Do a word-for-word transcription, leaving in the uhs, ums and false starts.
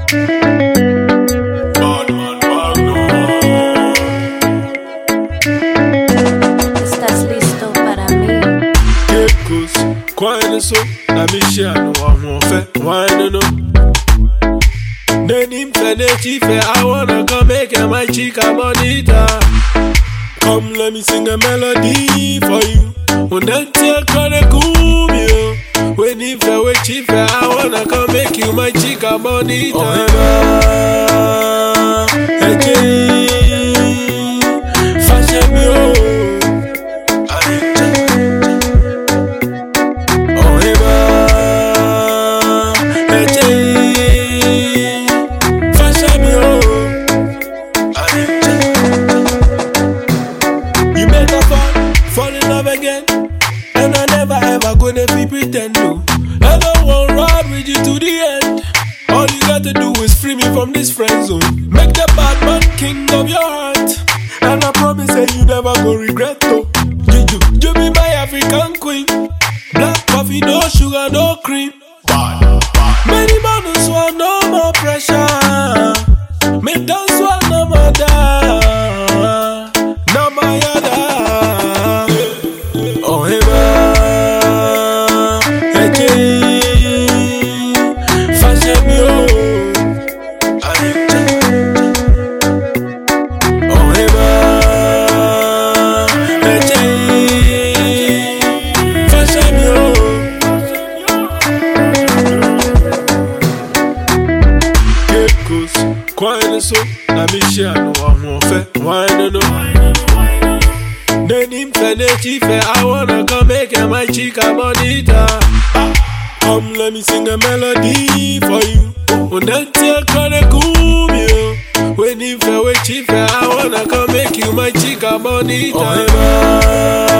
Bad man, bad no. ¿Estás listo para mí? Kekos, kwine so, na mi share no one fe, wine no. Denim fenechife, I wanna come make my chica bonita. Come let me sing a melody for you. When that take on a cool you. When if I were chief, I wanna come make you my chica bonita. Oh, hey, hey, fashion me, oh. Oh, hey, hey, fashion me, oh. You make a fall, fall in love again. And I never ever gonna be pretend to. I don't want ride with you to the end. All you got to do is free me from this friend zone. Make the bad man king of your heart. And I promise that you never go regret though. You, you, you be my African queen. Black coffee, no sugar, no cream. Many models want no more pressure. Me dance want no more da. No more yada. Oh, hey, fashion me, oh. Oh, hey, fashion me, oh. Kekos, kwine so, na mi share no one fe, wine no. Denim fenechife, I wanna come make my chica bonita. Come let me sing a melody for you. When that take on a cool you. When if I were chief, I wanna come make you my chica bonita. Oh, hey,